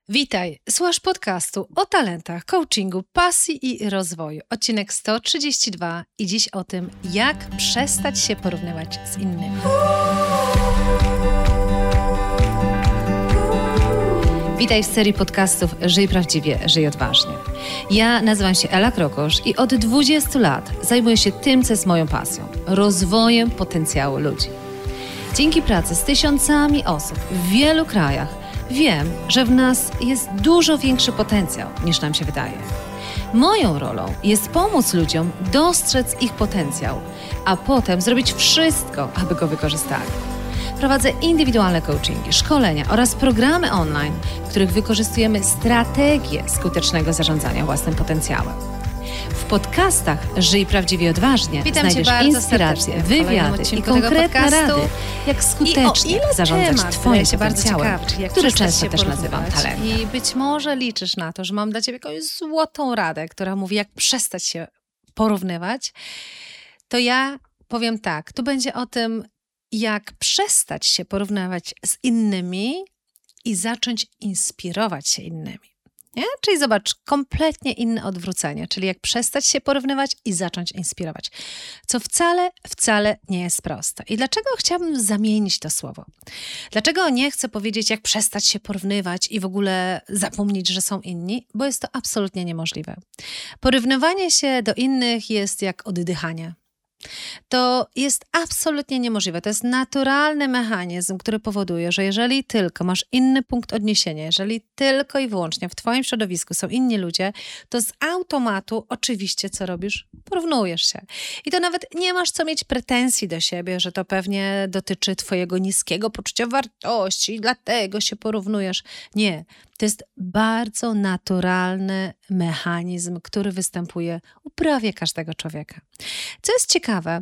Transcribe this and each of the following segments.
Witaj, słuchasz podcastu o talentach, coachingu, pasji i rozwoju. Odcinek 132 i dziś o tym, jak przestać się porównywać z innymi. Witaj w serii podcastów Żyj prawdziwie, żyj odważnie. Ja nazywam się Ela Krokosz i od 20 lat zajmuję się tym, co jest moją pasją – rozwojem potencjału ludzi. Dzięki pracy z tysiącami osób w wielu krajach wiem, że w nas jest dużo większy potencjał, niż nam się wydaje. Moją rolą jest pomóc ludziom dostrzec ich potencjał, a potem zrobić wszystko, aby go wykorzystali. Prowadzę indywidualne coachingi, szkolenia oraz programy online, w których wykorzystujemy strategię skutecznego zarządzania własnym potencjałem. W podcastach Żyj prawdziwie odważnie znajdziesz inspiracje, wywiady i konkretne rady, jak skutecznie zarządzać Twoim potencjałem, który często też nazywam talentem. I być może liczysz na to, że mam dla Ciebie jakąś złotą radę, która mówi, jak przestać się porównywać, to ja powiem tak, tu będzie o tym, jak przestać się porównywać z innymi i zacząć inspirować się innymi. Nie? Czyli zobacz, kompletnie inne odwrócenie, czyli jak przestać się porównywać i zacząć inspirować, co wcale nie jest proste. I dlaczego chciałabym zamienić to słowo? Dlaczego nie chcę powiedzieć, jak przestać się porównywać i w ogóle zapomnieć, że są inni? Bo jest to absolutnie niemożliwe. Porównywanie się do innych jest jak oddychanie. To jest absolutnie niemożliwe. To jest naturalny mechanizm, który powoduje, że jeżeli tylko masz inny punkt odniesienia, jeżeli tylko i wyłącznie w Twoim środowisku są inni ludzie, to z automatu oczywiście co robisz? Porównujesz się. I to nawet nie masz co mieć pretensji do siebie, że to pewnie dotyczy Twojego niskiego poczucia wartości i dlatego się porównujesz. Nie. To jest bardzo naturalny mechanizm, który występuje u prawie każdego człowieka. Co jest ciekawe,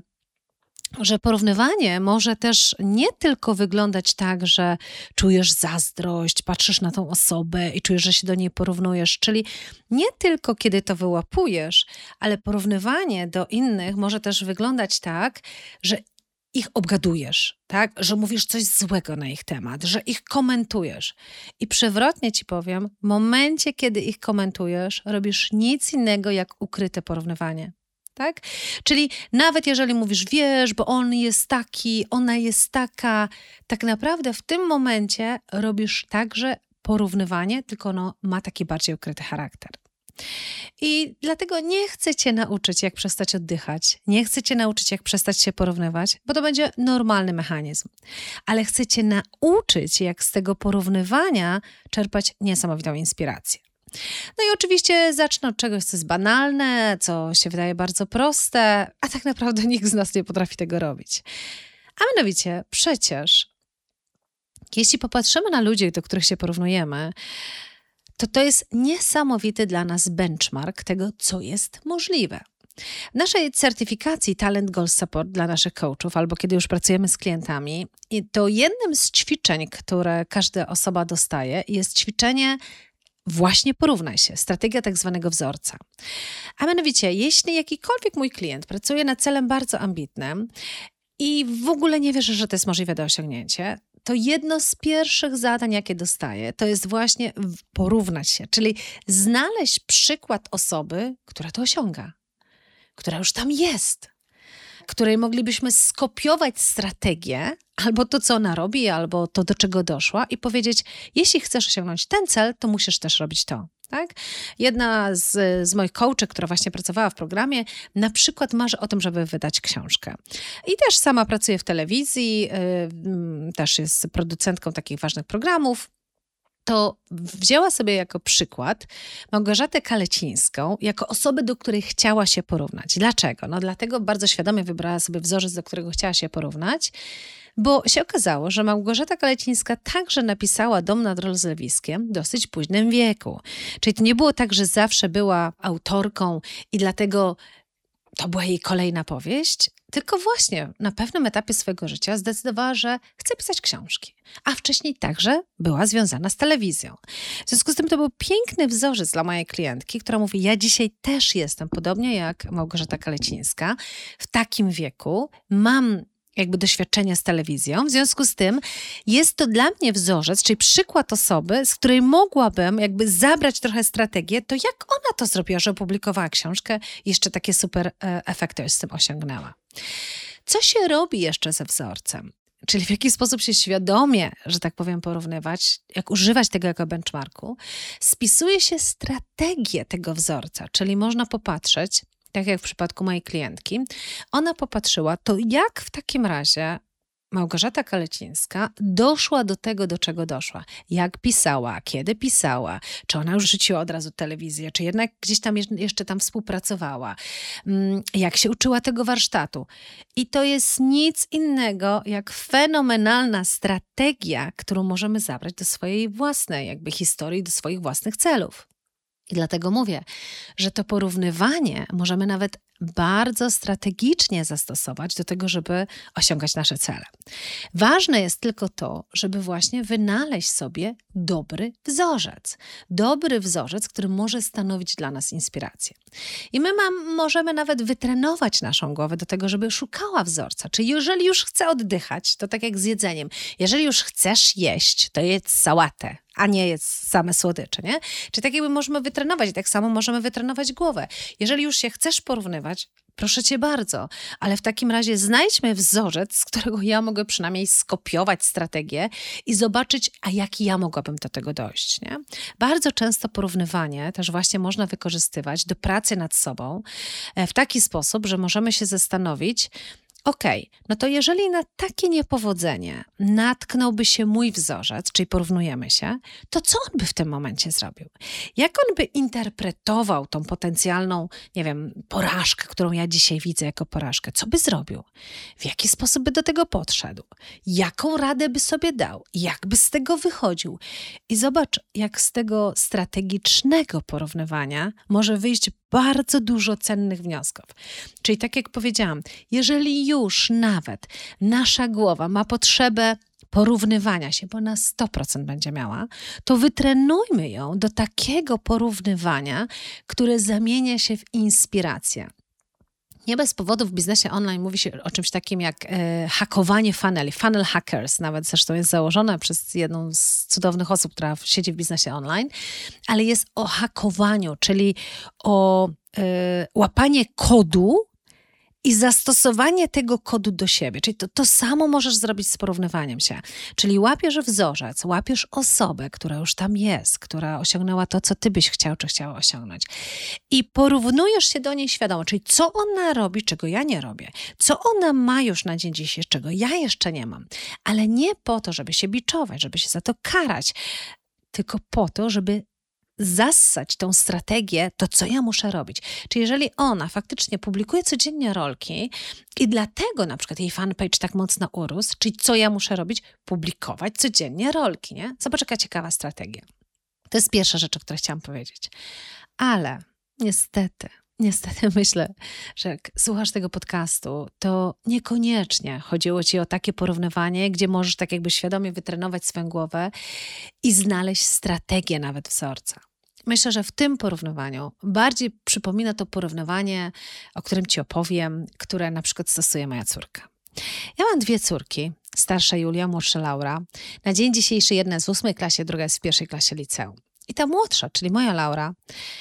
że porównywanie może też nie tylko wyglądać tak, że czujesz zazdrość, patrzysz na tą osobę i czujesz, że się do niej porównujesz, czyli nie tylko kiedy to wyłapujesz, ale porównywanie do innych może też wyglądać tak, że ich obgadujesz, tak? Że mówisz coś złego na ich temat, że ich komentujesz. I przewrotnie ci powiem, w momencie, kiedy ich komentujesz, robisz nic innego jak ukryte porównywanie. Tak? Czyli nawet jeżeli mówisz, wiesz, bo on jest taki, ona jest taka, tak naprawdę w tym momencie robisz także porównywanie, tylko ono ma taki bardziej ukryty charakter. I dlatego nie chcę Cię nauczyć, jak przestać oddychać, nie chcę Cię nauczyć, jak przestać się porównywać, bo to będzie normalny mechanizm. Ale chcę Cię nauczyć, jak z tego porównywania czerpać niesamowitą inspirację. No i oczywiście zacznę od czegoś, co jest banalne, co się wydaje bardzo proste, a tak naprawdę nikt z nas nie potrafi tego robić. A mianowicie, przecież jeśli popatrzymy na ludzi, do których się porównujemy, to jest niesamowity dla nas benchmark tego, co jest możliwe. W naszej certyfikacji Talent Goal Support dla naszych coachów, albo kiedy już pracujemy z klientami, to jednym z ćwiczeń, które każda osoba dostaje, jest ćwiczenie właśnie porównaj się, strategia tak zwanego wzorca. A mianowicie, jeśli jakikolwiek mój klient pracuje nad celem bardzo ambitnym i w ogóle nie wierzy, że to jest możliwe do osiągnięcia, to jedno z pierwszych zadań, jakie dostaję, to jest właśnie porównać się, czyli znaleźć przykład osoby, która to osiąga, która już tam jest, której moglibyśmy skopiować strategię, albo to, co ona robi, albo to, do czego doszła i powiedzieć, jeśli chcesz osiągnąć ten cel, to musisz też robić to. Tak? Jedna z moich coachek, która właśnie pracowała w programie, na przykład marzy o tym, żeby wydać książkę. I też sama pracuje w telewizji, też jest producentką takich ważnych programów. To wzięła sobie jako przykład Małgorzatę Kalecińską jako osobę, do której chciała się porównać. Dlaczego? No dlatego bardzo świadomie wybrała sobie wzorzec, do którego chciała się porównać, bo się okazało, że Małgorzata Kalecińska także napisała Dom nad rozlewiskiem w dosyć późnym wieku. Czyli to nie było tak, że zawsze była autorką i dlatego to była jej kolejna powieść, tylko właśnie na pewnym etapie swojego życia zdecydowała, że chce pisać książki. A wcześniej także była związana z telewizją. W związku z tym to był piękny wzorzec dla mojej klientki, która mówi, ja dzisiaj też jestem, podobnie jak Małgorzata Kalecińska, w takim wieku, mam jakby doświadczenia z telewizją. W związku z tym jest to dla mnie wzorzec, czyli przykład osoby, z której mogłabym jakby zabrać trochę strategię, to jak ona to zrobiła, że opublikowała książkę i jeszcze takie super efekty z tym osiągnęła. Co się robi jeszcze ze wzorcem? Czyli w jaki sposób się świadomie, że tak powiem, porównywać, jak używać tego jako benchmarku, spisuje się strategię tego wzorca, czyli można popatrzeć, tak jak w przypadku mojej klientki, ona popatrzyła, to jak w takim razie Małgorzata Kalecińska doszła do tego, do czego doszła. Jak pisała, kiedy pisała, czy ona już rzuciła od razu telewizję, czy jednak gdzieś tam jeszcze tam współpracowała, jak się uczyła tego warsztatu. I to jest nic innego jak fenomenalna strategia, którą możemy zabrać do swojej własnej jakby historii, do swoich własnych celów. I dlatego mówię, że to porównywanie możemy nawet bardzo strategicznie zastosować do tego, żeby osiągać nasze cele. Ważne jest tylko to, żeby właśnie wynaleźć sobie dobry wzorzec. Dobry wzorzec, który może stanowić dla nas inspirację. I my możemy nawet wytrenować naszą głowę do tego, żeby szukała wzorca. Czyli jeżeli już chcę oddychać, to tak jak z jedzeniem. Jeżeli już chcesz jeść, to jedz sałatę, a nie jest same słodycze, nie? Czyli tak jakby możemy wytrenować i tak samo możemy wytrenować głowę. Jeżeli już się chcesz porównywać, proszę cię bardzo, ale w takim razie znajdźmy wzorzec, z którego ja mogę przynajmniej skopiować strategię i zobaczyć, a jak ja mogłabym do tego dojść, nie? Bardzo często porównywanie też właśnie można wykorzystywać do pracy nad sobą w taki sposób, że możemy się zastanowić, no to jeżeli na takie niepowodzenie natknąłby się mój wzorzec, czyli porównujemy się, to co on by w tym momencie zrobił? Jak on by interpretował tą potencjalną, nie wiem, porażkę, którą ja dzisiaj widzę jako porażkę? Co by zrobił? W jaki sposób by do tego podszedł? Jaką radę by sobie dał? Jak by z tego wychodził? I zobacz, jak z tego strategicznego porównywania może wyjść bardzo dużo cennych wniosków. Czyli tak jak powiedziałam, jeżeli już nawet nasza głowa ma potrzebę porównywania się, bo na 100% będzie miała, to wytrenujmy ją do takiego porównywania, które zamienia się w inspirację. Nie bez powodu w biznesie online mówi się o czymś takim jak hakowanie funneli, funnel hackers, nawet zresztą jest założone przez jedną z cudownych osób, która siedzi w biznesie online, ale jest o hakowaniu, czyli o łapanie kodu i zastosowanie tego kodu do siebie. Czyli to samo możesz zrobić z porównywaniem się. Czyli łapiesz wzorzec, łapiesz osobę, która już tam jest, która osiągnęła to, co ty byś chciał czy chciała osiągnąć. I porównujesz się do niej świadomie, czyli co ona robi, czego ja nie robię. Co ona ma już na dzień dzisiejszy, czego ja jeszcze nie mam. Ale nie po to, żeby się biczować, żeby się za to karać, tylko po to, żeby zassać tą strategię, to co ja muszę robić. Czyli jeżeli ona faktycznie publikuje codziennie rolki i dlatego na przykład jej fanpage tak mocno urósł, czyli co ja muszę robić? Publikować codziennie rolki, nie? Zobacz, jaka ciekawa strategia. To jest pierwsza rzecz, o której chciałam powiedzieć. Ale niestety myślę, że jak słuchasz tego podcastu, to niekoniecznie chodziło ci o takie porównywanie, gdzie możesz tak jakby świadomie wytrenować swoją głowę i znaleźć strategię nawet wzorca. Myślę, że w tym porównywaniu bardziej przypomina to porównywanie, o którym ci opowiem, które na przykład stosuje moja córka. Ja mam 2 córki, starsza Julia, młodsza Laura. Na dzień dzisiejszy jedna jest w 8 klasie, druga jest w 1 klasie liceum. I ta młodsza, czyli moja Laura,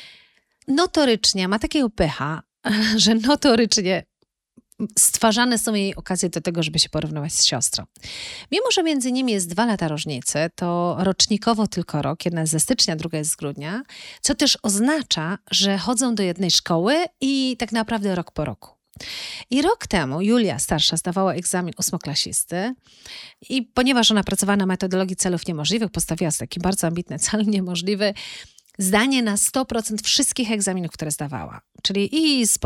notorycznie ma takiego pecha, że notorycznie stwarzane są jej okazje do tego, żeby się porównywać z siostrą. Mimo że między nimi jest 2 lata różnicy, to rocznikowo tylko rok, jedna jest ze stycznia, druga jest z grudnia, co też oznacza, że chodzą do jednej szkoły i tak naprawdę rok po roku. I rok temu Julia starsza zdawała egzamin 8-klasisty i ponieważ ona pracowała na metodologii celów niemożliwych, postawiła sobie taki bardzo ambitny cel niemożliwy, zdanie na 100% wszystkich egzaminów, które zdawała. Czyli i z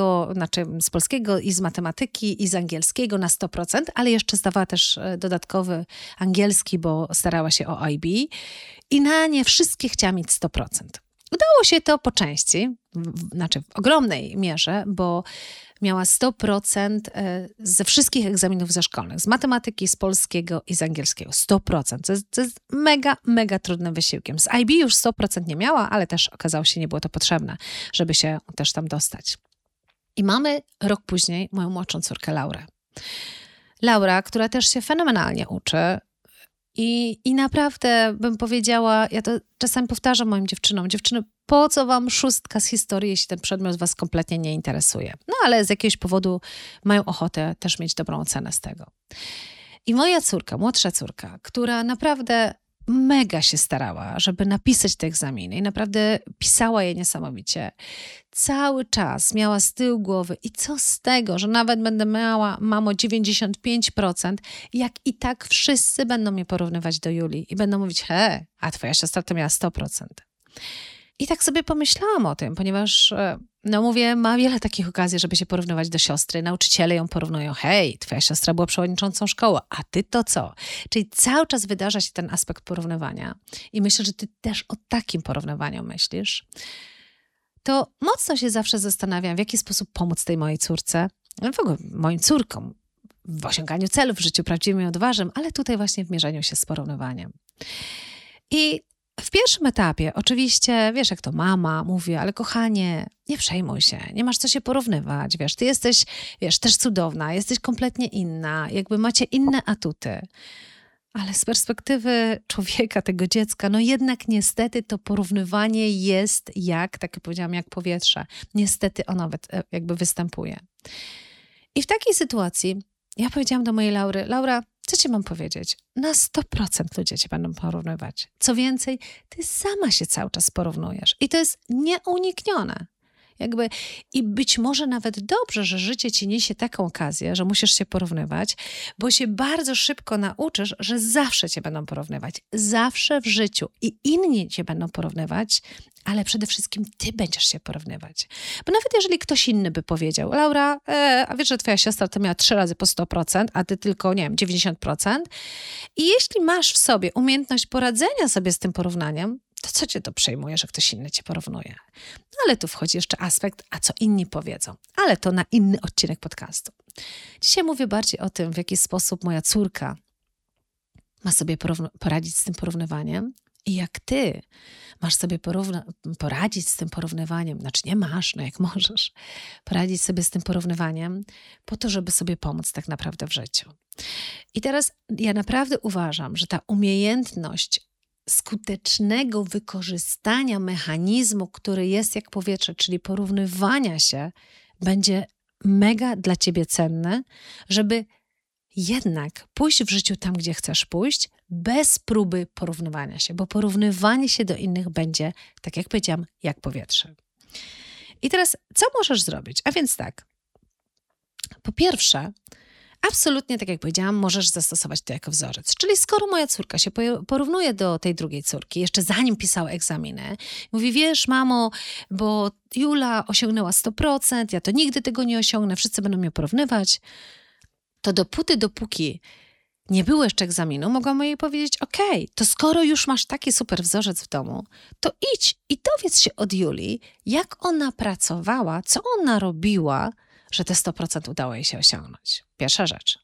polskiego, i z matematyki, i z angielskiego na 100%, ale jeszcze zdawała też dodatkowy angielski, bo starała się o IB i na nie wszystkie chciała mieć 100%. Udało się to po części, w ogromnej mierze, bo miała 100% ze wszystkich egzaminów zeszkolnych, z matematyki, z polskiego i z angielskiego. 100%. To jest mega, mega trudnym wysiłkiem. Z IB już 100% nie miała, ale też okazało się, nie było to potrzebne, żeby się też tam dostać. I mamy rok później moją młodszą córkę Laurę. Laura, która też się fenomenalnie uczy i naprawdę bym powiedziała, ja to czasami powtarzam moim dziewczynom, dziewczyny, po co wam 6 z historii, jeśli ten przedmiot was kompletnie nie interesuje? No ale z jakiegoś powodu mają ochotę też mieć dobrą ocenę z tego. I moja córka, młodsza córka, która naprawdę mega się starała, żeby napisać te egzaminy i naprawdę pisała je niesamowicie. Cały czas miała z tyłu głowy i co z tego, że nawet będę miała, mamo, 95%, jak i tak wszyscy będą mnie porównywać do Julii i będą mówić, a twoja siostra to miała 100%. I tak sobie pomyślałam o tym, ponieważ, no mówię, ma wiele takich okazji, żeby się porównywać do siostry. Nauczyciele ją porównują. Hej, twoja siostra była przewodniczącą szkoły, a ty to co? Czyli cały czas wydarza się ten aspekt porównywania. I myślę, że ty też o takim porównywaniu myślisz. To mocno się zawsze zastanawiam, w jaki sposób pomóc tej mojej córce, w ogóle moim córkom, w osiąganiu celów w życiu prawdziwym i odważnym, ale tutaj właśnie w mierzeniu się z porównywaniem. I w pierwszym etapie oczywiście, wiesz jak to mama mówi, ale kochanie, nie przejmuj się, nie masz co się porównywać, wiesz, ty jesteś, wiesz, też cudowna, jesteś kompletnie inna, jakby macie inne atuty. Ale z perspektywy człowieka, tego dziecka, no jednak niestety to porównywanie jest jak, tak jak powiedziałam, jak powietrze. Niestety ono jakby występuje. I w takiej sytuacji ja powiedziałam do mojej Laury, Laura, co ci mam powiedzieć? Na 100% ludzie cię będą porównywać. Co więcej, ty sama się cały czas porównujesz. I to jest nieuniknione. I być może nawet dobrze, że życie ci niesie taką okazję, że musisz się porównywać, bo się bardzo szybko nauczysz, że zawsze cię będą porównywać. Zawsze w życiu. I inni cię będą porównywać, ale przede wszystkim ty będziesz się porównywać. Bo nawet jeżeli ktoś inny by powiedział, Laura, a wiesz, że twoja siostra to miała 3 razy po 100%, a ty tylko, nie wiem, 90%. I jeśli masz w sobie umiejętność poradzenia sobie z tym porównaniem, to co cię to przejmuje, że ktoś inny cię porównuje? No ale tu wchodzi jeszcze aspekt, a co inni powiedzą. Ale to na inny odcinek podcastu. Dzisiaj mówię bardziej o tym, w jaki sposób moja córka ma sobie poradzić z tym porównywaniem i jak ty masz sobie poradzić z tym porównywaniem, znaczy nie masz, no jak możesz, poradzić sobie z tym porównywaniem po to, żeby sobie pomóc tak naprawdę w życiu. I teraz ja naprawdę uważam, że ta umiejętność skutecznego wykorzystania mechanizmu, który jest jak powietrze, czyli porównywania się, będzie mega dla ciebie cenne, żeby jednak pójść w życiu tam, gdzie chcesz pójść, bez próby porównywania się, bo porównywanie się do innych będzie, tak jak powiedziałam, jak powietrze. I teraz, co możesz zrobić? A więc tak, po pierwsze, absolutnie, tak jak powiedziałam, możesz zastosować to jako wzorzec. Czyli skoro moja córka się porównuje do tej drugiej córki, jeszcze zanim pisała egzaminy, mówi, wiesz, mamo, bo Jula osiągnęła 100%, ja to nigdy tego nie osiągnę, wszyscy będą mnie porównywać, to dopóki nie było jeszcze egzaminu, mogłam jej powiedzieć, okej, to skoro już masz taki super wzorzec w domu, to idź i dowiedz się od Julii, jak ona pracowała, co ona robiła, że te 100% udało jej się osiągnąć. Pierwsza rzecz.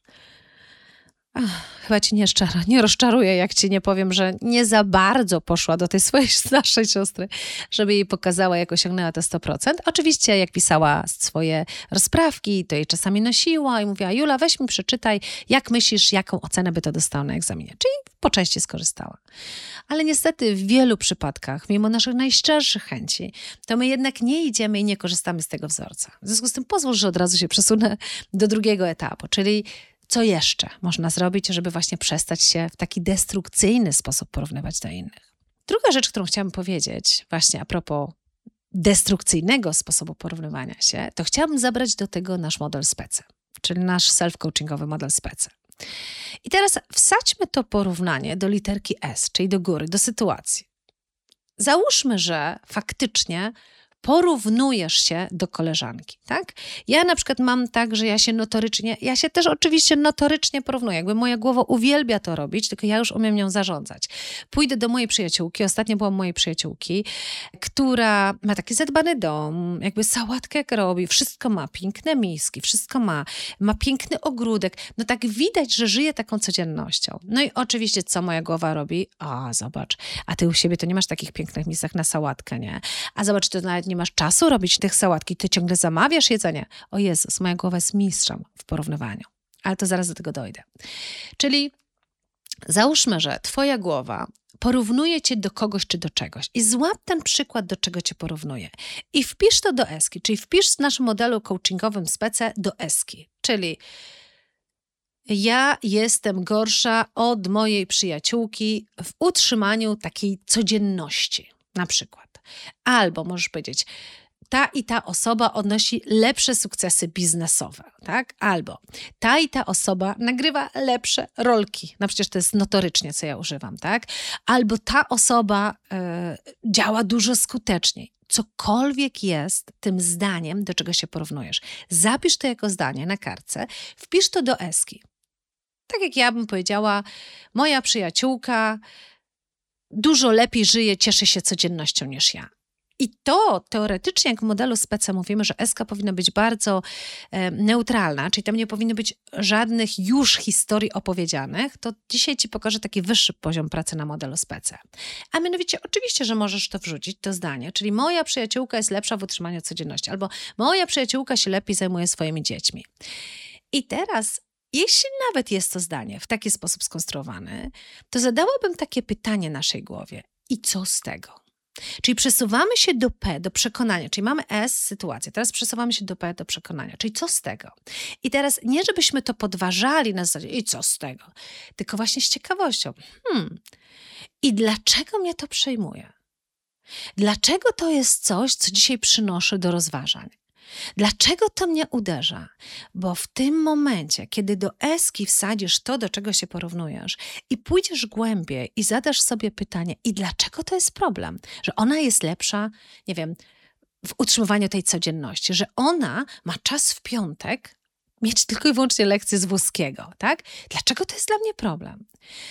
Chyba cię nie rozczaruję, jak ci nie powiem, że nie za bardzo poszła do tej swojej starszej siostry, żeby jej pokazała, jak osiągnęła te 100%. Oczywiście, jak pisała swoje rozprawki, to jej czasami nosiła i mówiła, Jula, weź mi przeczytaj, jak myślisz, jaką ocenę by to dostała na egzaminie. Czyli po części skorzystała. Ale niestety w wielu przypadkach, mimo naszych najszczerszych chęci, to my jednak nie idziemy i nie korzystamy z tego wzorca. W związku z tym pozwól, że od razu się przesunę do drugiego etapu, czyli co jeszcze można zrobić, żeby właśnie przestać się w taki destrukcyjny sposób porównywać do innych. Druga rzecz, którą chciałabym powiedzieć, właśnie a propos destrukcyjnego sposobu porównywania się, to chciałabym zabrać do tego nasz model SPECE, czyli nasz self-coachingowy model SPECE. I teraz wsadźmy to porównanie do literki S, czyli do góry, do sytuacji. Załóżmy, że faktycznie porównujesz się do koleżanki, tak? Ja na przykład mam tak, że ja się też oczywiście notorycznie porównuję. Jakby moja głowa uwielbia to robić, tylko ja już umiem nią zarządzać. Pójdę do mojej przyjaciółki, ostatnio byłam mojej przyjaciółki, która ma taki zadbany dom, jakby sałatkę jak robi, wszystko ma, piękne miski, wszystko ma piękny ogródek. No tak widać, że żyje taką codziennością. No i oczywiście co moja głowa robi? Zobacz, a ty u siebie to nie masz takich pięknych misek na sałatkę, nie? A zobacz, to nawet nie masz czasu robić tych sałatki, ty ciągle zamawiasz jedzenie. O Jezus, moja głowa jest mistrzem w porównywaniu. Ale to zaraz do tego dojdę. Czyli załóżmy, że twoja głowa porównuje cię do kogoś czy do czegoś i złap ten przykład, do czego cię porównuje i wpisz to do eski, czyli wpisz w naszym modelu coachingowym spece do eski, czyli ja jestem gorsza od mojej przyjaciółki w utrzymaniu takiej codzienności, na przykład. Albo możesz powiedzieć, ta i ta osoba odnosi lepsze sukcesy biznesowe, tak? Albo ta i ta osoba nagrywa lepsze rolki. No przecież to jest notorycznie, co ja używam, tak? Albo ta osoba działa dużo skuteczniej. Cokolwiek jest tym zdaniem, do czego się porównujesz. Zapisz to jako zdanie na kartce, wpisz to do eski. Tak jak ja bym powiedziała, moja przyjaciółka dużo lepiej żyje, cieszy się codziennością niż ja. I to teoretycznie, jak w modelu SPECE mówimy, że eska powinna być bardzo neutralna, czyli tam nie powinno być żadnych już historii opowiedzianych, to dzisiaj ci pokażę taki wyższy poziom pracy na modelu SPECE. A mianowicie, oczywiście, że możesz to wrzucić, to zdanie, czyli moja przyjaciółka jest lepsza w utrzymaniu codzienności, albo moja przyjaciółka się lepiej zajmuje swoimi dziećmi. I teraz, jeśli nawet jest to zdanie w taki sposób skonstruowane, to zadałabym takie pytanie naszej głowie. I co z tego? Czyli przesuwamy się do P, do przekonania, czyli mamy S, sytuację, teraz przesuwamy się do P, do przekonania, czyli co z tego? I teraz nie, żebyśmy to podważali na zasadzie i co z tego, tylko właśnie z ciekawością. I dlaczego mnie to przejmuje? Dlaczego to jest coś, co dzisiaj przynoszę do rozważań? Dlaczego to mnie uderza? Bo w tym momencie, kiedy do eski wsadzisz to, do czego się porównujesz i pójdziesz głębiej i zadasz sobie pytanie, i dlaczego to jest problem? Że ona jest lepsza, nie wiem, w utrzymywaniu tej codzienności, że ona ma czas w piątek mieć tylko i wyłącznie lekcję z włoskiego, tak? Dlaczego to jest dla mnie problem?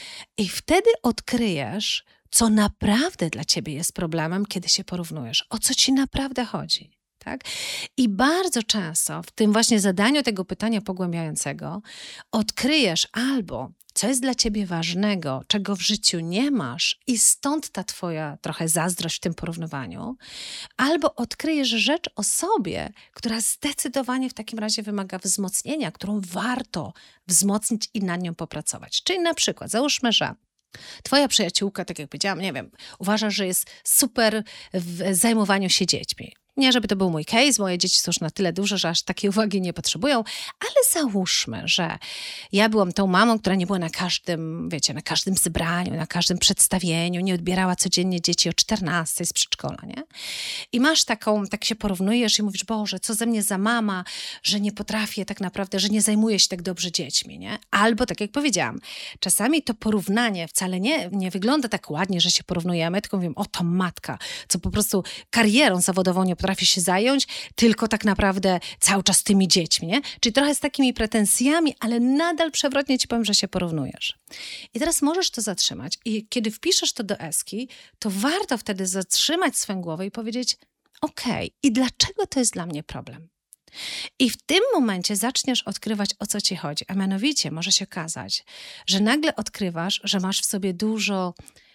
I wtedy odkryjesz, co naprawdę dla ciebie jest problemem, kiedy się porównujesz. O co ci naprawdę chodzi? Tak? I bardzo często w tym właśnie zadaniu tego pytania pogłębiającego odkryjesz albo co jest dla ciebie ważnego, czego w życiu nie masz i stąd ta twoja trochę zazdrość w tym porównywaniu, albo odkryjesz rzecz o sobie, która zdecydowanie w takim razie wymaga wzmocnienia, którą warto wzmocnić i nad nią popracować. Czyli na przykład załóżmy, że twoja przyjaciółka, tak jak powiedziałam, nie wiem, uważa, że jest super w zajmowaniu się dziećmi. Nie, żeby to był mój case, moje dzieci są już na tyle duże, że aż takiej uwagi nie potrzebują, ale załóżmy, że ja byłam tą mamą, która nie była na każdym, wiecie, na każdym zebraniu, na każdym przedstawieniu, nie odbierała codziennie dzieci o 14 z przedszkola, nie? I masz taką, tak się porównujesz i mówisz, Boże, co ze mnie za mama, że nie potrafię tak naprawdę, że nie zajmuję się tak dobrze dziećmi, nie? Albo, tak jak powiedziałam, czasami to porównanie wcale nie wygląda tak ładnie, że się porównujemy, tylko mówię, oto matka, co po prostu karierą zawodową nie potrafi się zająć, tylko tak naprawdę cały czas tymi dziećmi, nie? Czyli trochę z takimi pretensjami, ale nadal przewrotnie ci powiem, że się porównujesz. I teraz możesz to zatrzymać i kiedy wpiszesz to do eski, to warto wtedy zatrzymać swoją głowę i powiedzieć, okej, i dlaczego to jest dla mnie problem? I w tym momencie zaczniesz odkrywać, o co ci chodzi, a mianowicie może się okazać, że nagle odkrywasz, że masz w sobie dużo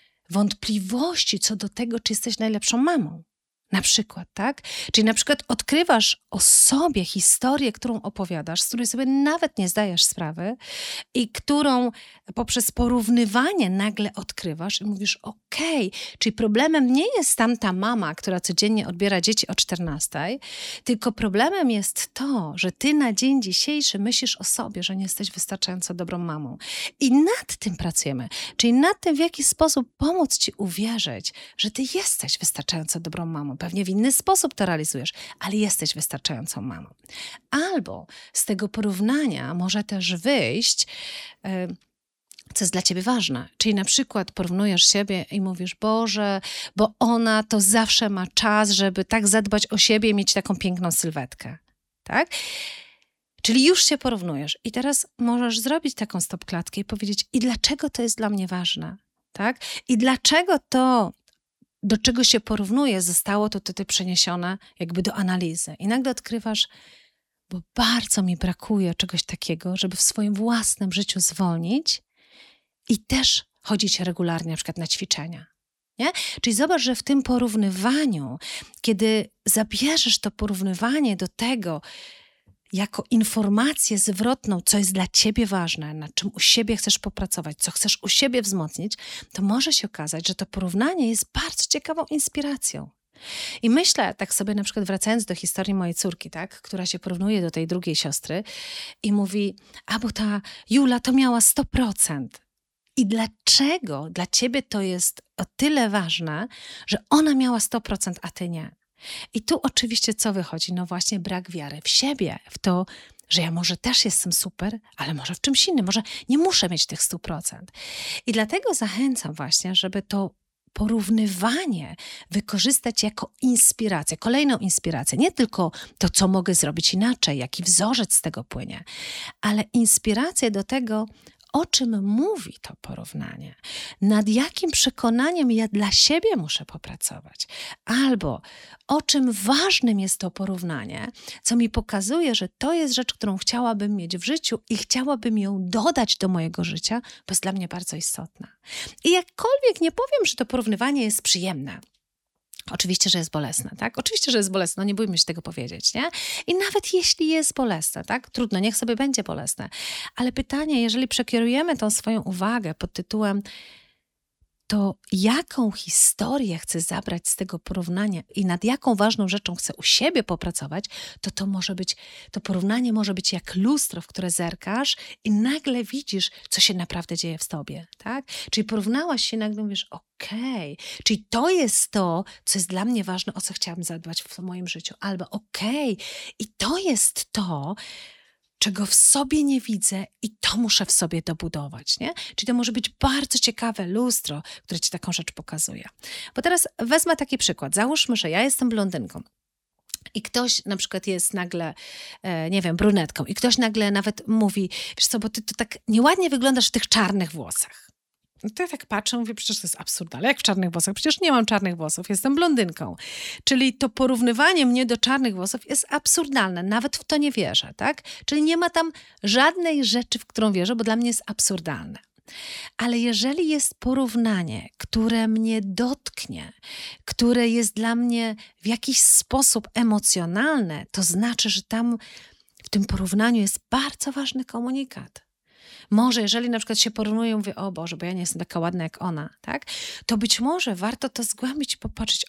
wątpliwości co do tego, czy jesteś najlepszą mamą. Na przykład, tak? Czyli na przykład odkrywasz o sobie historię, którą opowiadasz, z której sobie nawet nie zdajesz sprawy i którą poprzez porównywanie nagle odkrywasz i mówisz, okej, czyli problemem nie jest tamta mama, która codziennie odbiera dzieci o 14, tylko problemem jest to, że ty na dzień dzisiejszy myślisz o sobie, że nie jesteś wystarczająco dobrą mamą. I nad tym pracujemy, czyli nad tym, w jaki sposób pomóc ci uwierzyć, że ty jesteś wystarczająco dobrą mamą. Pewnie w inny sposób to realizujesz, ale jesteś wystarczającą mamą. Albo z tego porównania może też wyjść, co jest dla ciebie ważne. Czyli na przykład porównujesz siebie i mówisz, Boże, bo ona to zawsze ma czas, żeby tak zadbać o siebie i mieć taką piękną sylwetkę. Tak? Czyli już się porównujesz. I teraz możesz zrobić taką stopklatkę i powiedzieć, i dlaczego to jest dla mnie ważne? Tak? I dlaczego to, do czego się porównuje, zostało to tutaj przeniesione jakby do analizy. I nagle odkrywasz, bo bardzo mi brakuje czegoś takiego, żeby w swoim własnym życiu zwolnić i też chodzić regularnie na przykład na ćwiczenia. Nie? Czyli zobacz, że w tym porównywaniu, kiedy zabierzesz to porównywanie do tego, jako informację zwrotną, co jest dla ciebie ważne, nad czym u siebie chcesz popracować, co chcesz u siebie wzmocnić, to może się okazać, że to porównanie jest bardzo ciekawą inspiracją. I myślę, tak sobie na przykład wracając do historii mojej córki, tak, która się porównuje do tej drugiej siostry i mówi, bo ta Jula to miała 100%. I dlaczego dla ciebie to jest o tyle ważne, że ona miała 100%, a ty nie? I tu oczywiście co wychodzi? No właśnie brak wiary w siebie, w to, że ja może też jestem super, ale może w czymś innym, może nie muszę mieć tych 100%. I dlatego zachęcam właśnie, żeby to porównywanie wykorzystać jako inspirację, kolejną inspirację. Nie tylko to, co mogę zrobić inaczej, jaki wzorzec z tego płynie, ale inspirację do tego, o czym mówi to porównanie, nad jakim przekonaniem ja dla siebie muszę popracować, albo o czym ważnym jest to porównanie, co mi pokazuje, że to jest rzecz, którą chciałabym mieć w życiu i chciałabym ją dodać do mojego życia, bo jest dla mnie bardzo istotna. I jakkolwiek nie powiem, że to porównywanie jest przyjemne, oczywiście, że jest bolesne, tak? Oczywiście, że jest bolesne, no nie bójmy się tego powiedzieć, nie? I nawet jeśli jest bolesne, tak? Trudno, niech sobie będzie bolesne. Ale pytanie, jeżeli przekierujemy tą swoją uwagę pod tytułem to jaką historię chcę zabrać z tego porównania i nad jaką ważną rzeczą chcę u siebie popracować, to może być, to porównanie może być jak lustro, w które zerkasz i nagle widzisz, co się naprawdę dzieje w tobie, tak? Czyli porównałaś się i nagle mówisz, okej, czyli to jest to, co jest dla mnie ważne, o co chciałabym zadbać w moim życiu, albo i to jest to, czego w sobie nie widzę i to muszę w sobie dobudować, nie? Czyli to może być bardzo ciekawe lustro, które ci taką rzecz pokazuje. Bo teraz wezmę taki przykład. Załóżmy, że ja jestem blondynką i ktoś na przykład jest nagle, nie wiem, brunetką i ktoś nagle nawet mówi, wiesz co, bo ty to tak nieładnie wyglądasz w tych czarnych włosach. No to ja tak patrzę, mówię, przecież to jest absurdalne. Jak w czarnych włosach? Przecież nie mam czarnych włosów, jestem blondynką. Czyli to porównywanie mnie do czarnych włosów jest absurdalne, nawet w to nie wierzę, tak? Czyli nie ma tam żadnej rzeczy, w którą wierzę, bo dla mnie jest absurdalne. Ale jeżeli jest porównanie, które mnie dotknie, które jest dla mnie w jakiś sposób emocjonalne, to znaczy, że tam w tym porównaniu jest bardzo ważny komunikat. Może jeżeli na przykład się porównują, mówię, o Boże, bo ja nie jestem taka ładna jak ona, tak? To być może warto to zgłębić i popatrzeć,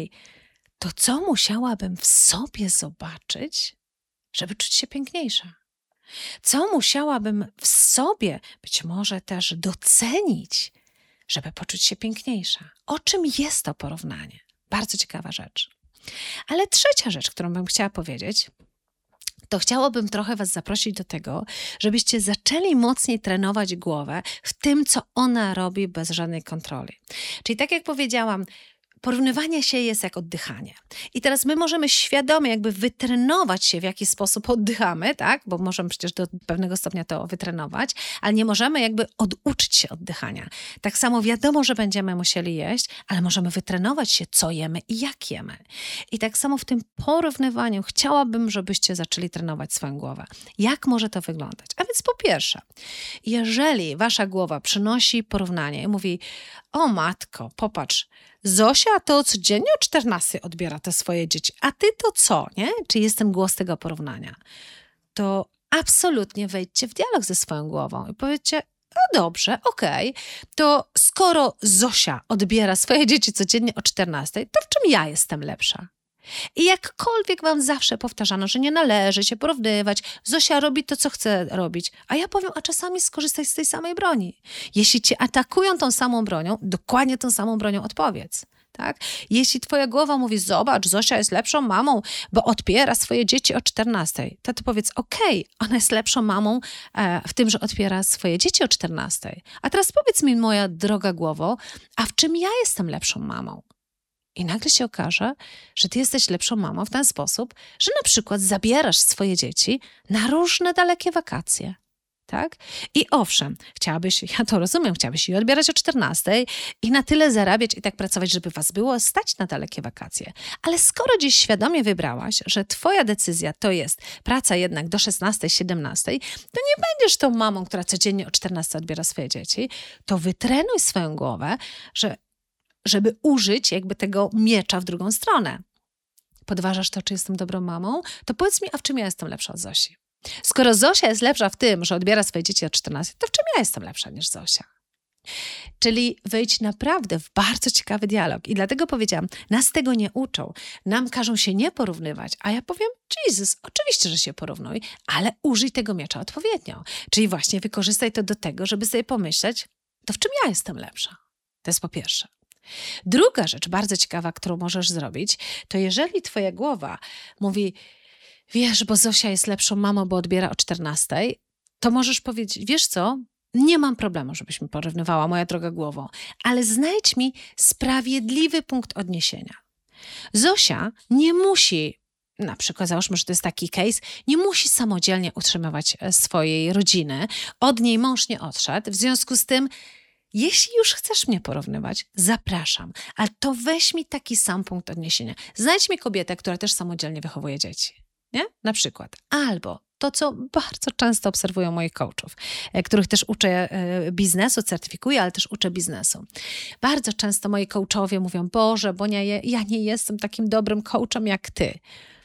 to co musiałabym w sobie zobaczyć, żeby czuć się piękniejsza? Co musiałabym w sobie być może też docenić, żeby poczuć się piękniejsza? O czym jest to porównanie? Bardzo ciekawa rzecz. Ale trzecia rzecz, którą bym chciała powiedzieć, to chciałabym trochę was zaprosić do tego, żebyście zaczęli mocniej trenować głowę w tym, co ona robi bez żadnej kontroli. Czyli tak jak powiedziałam, porównywanie się jest jak oddychanie. I teraz my możemy świadomie jakby wytrenować się, w jaki sposób oddychamy, tak? Bo możemy przecież do pewnego stopnia to wytrenować, ale nie możemy jakby oduczyć się oddychania. Tak samo wiadomo, że będziemy musieli jeść, ale możemy wytrenować się, co jemy i jak jemy. I tak samo w tym porównywaniu chciałabym, żebyście zaczęli trenować swoją głowę. Jak może to wyglądać? A więc po pierwsze, jeżeli wasza głowa przynosi porównanie i mówi, o matko, popatrz, Zosia to codziennie o 14 odbiera te swoje dzieci, a ty to co, nie? Czy jest ten głos tego porównania? To absolutnie wejdźcie w dialog ze swoją głową i powiedzcie, no dobrze, to skoro Zosia odbiera swoje dzieci codziennie o 14, to w czym ja jestem lepsza? I jakkolwiek wam zawsze powtarzano, że nie należy się porównywać, Zosia robi to, co chce robić, a ja powiem, a czasami skorzystaj z tej samej broni. Jeśli cię atakują tą samą bronią, dokładnie tą samą bronią odpowiedz. Tak? Jeśli twoja głowa mówi, zobacz, Zosia jest lepszą mamą, bo odbiera swoje dzieci o 14, to ty powiedz, ona jest lepszą mamą w tym, że odbiera swoje dzieci o 14. A teraz powiedz mi, moja droga głowo, a w czym ja jestem lepszą mamą? I nagle się okaże, że ty jesteś lepszą mamą w ten sposób, że na przykład zabierasz swoje dzieci na różne dalekie wakacje. Tak? I owszem, ja to rozumiem, chciałabyś je odbierać o 14 i na tyle zarabiać i tak pracować, żeby was było stać na dalekie wakacje. Ale skoro dziś świadomie wybrałaś, że twoja decyzja to jest praca jednak do 16, 17, to nie będziesz tą mamą, która codziennie o 14 odbiera swoje dzieci, to wytrenuj swoją głowę, żeby użyć jakby tego miecza w drugą stronę. podważasz to, czy jestem dobrą mamą, to powiedz mi, a w czym ja jestem lepsza od Zosi? Skoro Zosia jest lepsza w tym, że odbiera swoje dzieci od 14, to w czym ja jestem lepsza niż Zosia? Czyli wejdź naprawdę w bardzo ciekawy dialog. I dlatego powiedziałam, nas tego nie uczą. Nam każą się nie porównywać. A ja powiem, Jezus, oczywiście, że się porównuj, ale użyj tego miecza odpowiednio. Czyli właśnie wykorzystaj to do tego, żeby sobie pomyśleć, to w czym ja jestem lepsza? To jest po pierwsze. Druga rzecz bardzo ciekawa, którą możesz zrobić, to jeżeli twoja głowa mówi, wiesz, bo Zosia jest lepszą mamą, bo odbiera o 14, to możesz powiedzieć, wiesz co, nie mam problemu, żebyś mi porównywała, moja droga głowo, ale znajdź mi sprawiedliwy punkt odniesienia. Zosia nie musi, na przykład załóżmy, że to jest taki case, nie musi samodzielnie utrzymywać swojej rodziny, od niej mąż nie odszedł, w związku z tym jeśli już chcesz mnie porównywać, zapraszam, ale to weź mi taki sam punkt odniesienia. Znajdź mi kobietę, która też samodzielnie wychowuje dzieci, nie? Na przykład. Albo to, co bardzo często obserwują moich coachów, których też uczę biznesu, certyfikuję, ale też uczę biznesu. Bardzo często moi coachowie mówią, Boże, bo ja nie jestem takim dobrym coachem jak ty.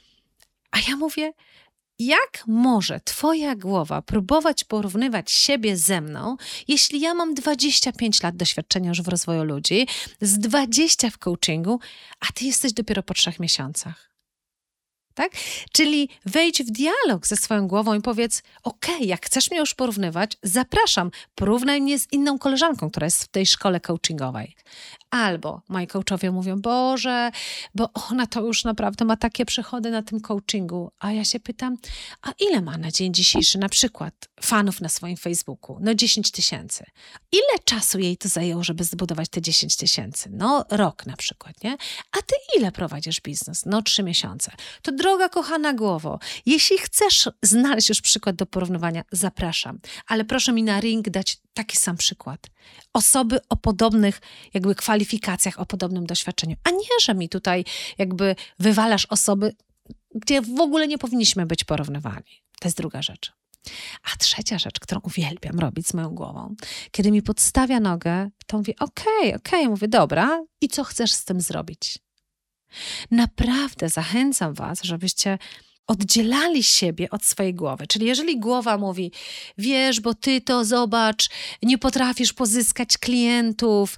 A ja mówię, jak może twoja głowa próbować porównywać siebie ze mną, jeśli ja mam 25 lat doświadczenia już w rozwoju ludzi, z 20 w coachingu, a ty jesteś dopiero po 3 miesiącach? Tak? Czyli wejdź w dialog ze swoją głową i powiedz, okej, jak chcesz mnie już porównywać, zapraszam, porównaj mnie z inną koleżanką, która jest w tej szkole coachingowej. Albo moi coachowie mówią, Boże, bo ona to już naprawdę ma takie przychody na tym coachingu. A ja się pytam, a ile ma na dzień dzisiejszy na przykład fanów na swoim Facebooku? No 10 000. Ile czasu jej to zajęło, żeby zbudować te 10 000? No rok na przykład, nie? A ty ile prowadzisz biznes? No 3 miesiące. To droga kochana głowo, jeśli chcesz znaleźć już przykład do porównywania, zapraszam. Ale proszę mi na ring dać taki sam przykład. Osoby o podobnych jakby kwalifikacjach, o podobnym doświadczeniu. A nie, że mi tutaj jakby wywalasz osoby, gdzie w ogóle nie powinniśmy być porównywani. To jest druga rzecz. A trzecia rzecz, którą uwielbiam robić z moją głową, kiedy mi podstawia nogę, to mówię, okej, mówię, dobra, i co chcesz z tym zrobić? Naprawdę zachęcam was, żebyście oddzielali siebie od swojej głowy. Czyli jeżeli głowa mówi, wiesz, bo ty to zobacz, nie potrafisz pozyskać klientów,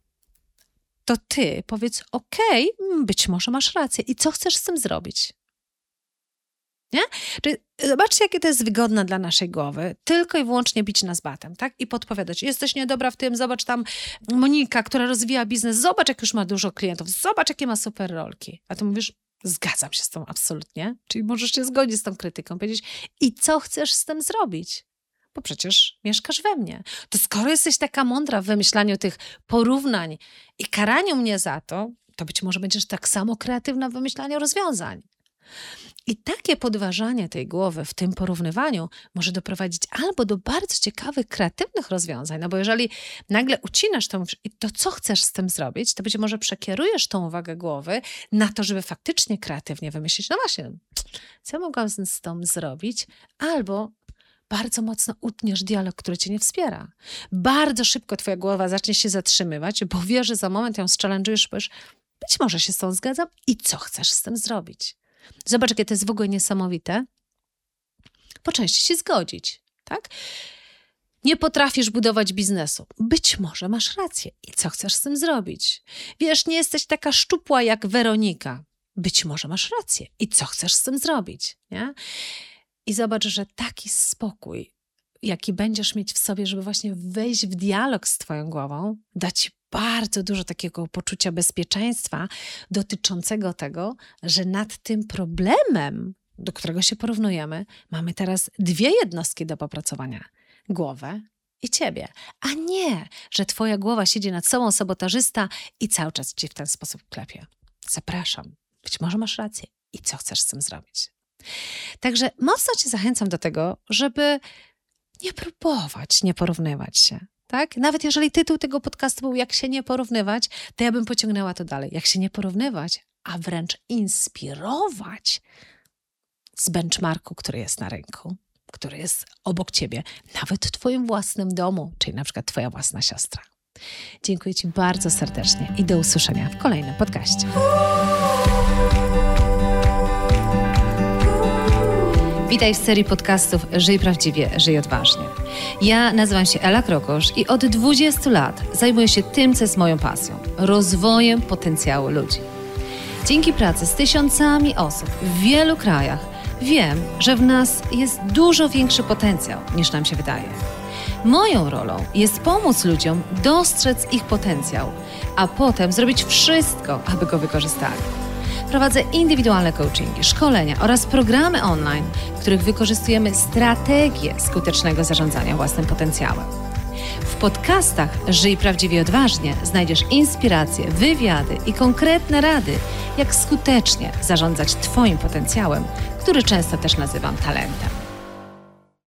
to ty powiedz, okej, być może masz rację. I co chcesz z tym zrobić? Nie? Czyli zobaczcie, jakie to jest wygodne dla naszej głowy. Tylko i wyłącznie bić nas batem, tak? I podpowiadać, jesteś niedobra w tym, zobacz tam Monika, która rozwija biznes, zobacz, jak już ma dużo klientów, zobacz, jakie ma super rolki. A ty mówisz, zgadzam się z tą absolutnie. Czyli możesz się zgodzić z tą krytyką, powiedzieć, i co chcesz z tym zrobić? Bo przecież mieszkasz we mnie. To skoro jesteś taka mądra w wymyślaniu tych porównań i karaniu mnie za to, to być może będziesz tak samo kreatywna w wymyślaniu rozwiązań. I takie podważanie tej głowy w tym porównywaniu może doprowadzić albo do bardzo ciekawych, kreatywnych rozwiązań, no bo jeżeli nagle ucinasz to, mówisz, i to co chcesz z tym zrobić, to być może przekierujesz tą uwagę głowy na to, żeby faktycznie kreatywnie wymyślić, no właśnie, co mogłam z tym zrobić, albo bardzo mocno utniesz dialog, który cię nie wspiera. Bardzo szybko twoja głowa zacznie się zatrzymywać, bo wie, że za moment ją zchallenge'ujesz, powiesz, być może się z tą zgadzam i co chcesz z tym zrobić? Zobacz, jakie to jest w ogóle niesamowite. Po części się zgodzić, tak? Nie potrafisz budować biznesu. Być może masz rację. I co chcesz z tym zrobić? Wiesz, nie jesteś taka szczupła jak Weronika. Być może masz rację. I co chcesz z tym zrobić? Nie? I zobacz, że taki spokój, jaki będziesz mieć w sobie, żeby właśnie wejść w dialog z twoją głową, da ci bardzo dużo takiego poczucia bezpieczeństwa dotyczącego tego, że nad tym problemem, do którego się porównujemy, mamy teraz 2 jednostki do popracowania. Głowę i ciebie. A nie, że twoja głowa siedzi nad sobą, sabotażysta i cały czas cię w ten sposób klepie. Zapraszam. Być może masz rację. I co chcesz z tym zrobić? Także mocno cię zachęcam do tego, żeby nie próbować, nie porównywać się. Tak? Nawet jeżeli tytuł tego podcastu był jak się nie porównywać, to ja bym pociągnęła to dalej. Jak się nie porównywać, a wręcz inspirować z benchmarku, który jest na rynku, który jest obok ciebie, nawet w twoim własnym domu, czyli na przykład twoja własna siostra. Dziękuję ci bardzo serdecznie i do usłyszenia w kolejnym podcaście. Witaj w serii podcastów Żyj Prawdziwie, Żyj Odważnie. Ja nazywam się Ela Krokosz i od 20 lat zajmuję się tym, co jest moją pasją – rozwojem potencjału ludzi. Dzięki pracy z tysiącami osób w wielu krajach wiem, że w nas jest dużo większy potencjał, niż nam się wydaje. Moją rolą jest pomóc ludziom dostrzec ich potencjał, a potem zrobić wszystko, aby go wykorzystali. Prowadzę indywidualne coachingi, szkolenia oraz programy online, w których wykorzystujemy strategię skutecznego zarządzania własnym potencjałem. W podcastach Żyj Prawdziwie Odważnie znajdziesz inspiracje, wywiady i konkretne rady, jak skutecznie zarządzać Twoim potencjałem, który często też nazywam talentem.